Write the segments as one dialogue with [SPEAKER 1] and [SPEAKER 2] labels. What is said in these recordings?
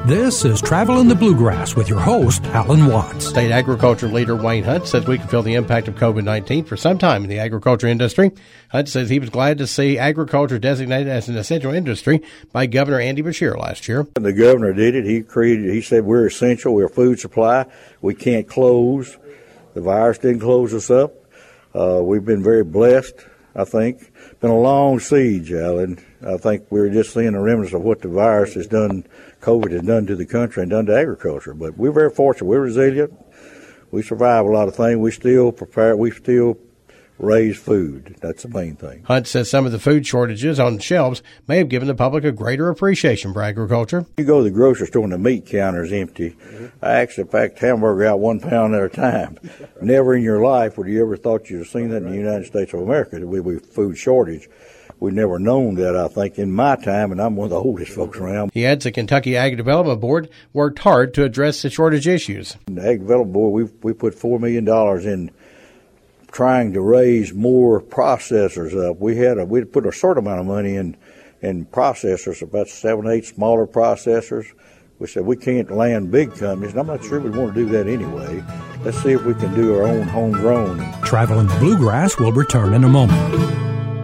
[SPEAKER 1] This is Travel in the Bluegrass with your host, Alan Watts.
[SPEAKER 2] State Agriculture Leader Wayne Hunt says we can feel the impact of COVID-19 for some time in the agriculture industry. Hunt says he was glad to see agriculture designated as an essential industry by Governor Andy Beshear last year.
[SPEAKER 3] The governor did it. He said we're essential. We're a food supply. We can't close. The virus didn't close us up. We've been very blessed, I think. Been a long siege, Alan. I think we're just seeing the remnants of what the virus has done, COVID has done to the country and done to agriculture. But we're very fortunate. We're resilient. We survive a lot of things. We still prepare. We still raise food. That's the main thing.
[SPEAKER 2] Hunt says some of the food shortages on shelves may have given the public a greater appreciation for agriculture.
[SPEAKER 3] You go to the grocery store and the meat counter is empty. I actually packed hamburger out 1 pound at a time. Never in your life would you ever thought you'd have seen that in the United States of America, that we have food shortage. We've never known that, I think, in my time, and I'm one of the oldest folks around.
[SPEAKER 2] He adds the Kentucky Ag Development Board worked hard to address the shortage issues.
[SPEAKER 3] The Ag Development Board, we put $4 million in trying to raise more processors up. We'd put a certain amount of money in processors, about 7, 8 smaller processors. We said we can't land big companies, and I'm not sure we want to do that anyway. Let's see if we can do our own homegrown.
[SPEAKER 1] Travel in the Bluegrass will return in a moment.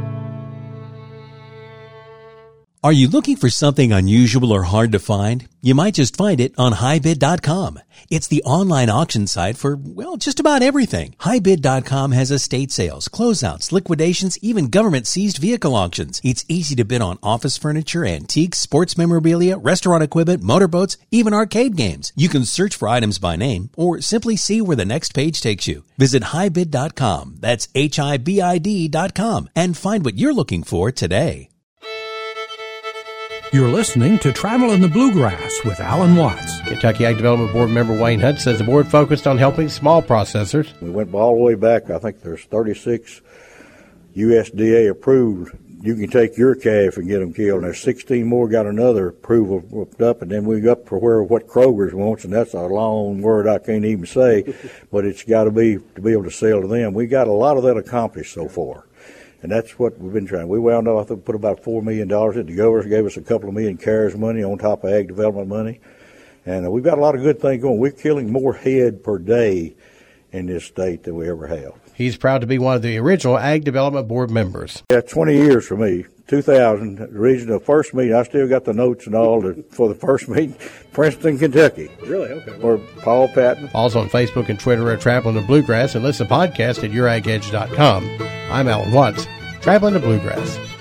[SPEAKER 4] Are you looking for something unusual or hard to find? You might just find it on HighBid.com. It's the online auction site for, well, just about everything. HighBid.com has estate sales, closeouts, liquidations, even government-seized vehicle auctions. It's easy to bid on office furniture, antiques, sports memorabilia, restaurant equipment, motorboats, even arcade games. You can search for items by name or simply see where the next page takes you. Visit HighBid.com, that's HIBID.com, and find what you're looking for today.
[SPEAKER 1] You're listening to Travel in the Bluegrass with Alan Watts.
[SPEAKER 2] Kentucky Ag Development Board member Wayne Hunt says the board focused on helping small processors.
[SPEAKER 3] We went all the way back. I think there's 36 USDA approved. You can take your calf and get them killed. And there's 16 more got another approval up, and then we up for what Kroger's wants, and that's a long word I can't even say, but it's got to be able to sell to them. We got a lot of that accomplished so far. And that's what we've been trying. We wound up, I think, put about $4 million in. The governor gave us a couple of million CARES money on top of ag development money. And we've got a lot of good things going. We're killing more head per day in this state than we ever have.
[SPEAKER 2] He's proud to be one of the original Ag Development Board members.
[SPEAKER 3] Yeah, 20 years for me. 2000, the reason the first meeting, I still got the notes and all for the first meeting, Princeton, Kentucky.
[SPEAKER 2] Really? Okay.
[SPEAKER 3] For Paul Patton.
[SPEAKER 2] Also on Facebook and Twitter at Traveling the Bluegrass, and listen to podcast at YourAgEdge.com. I'm Alan Watts, Traveling the Bluegrass.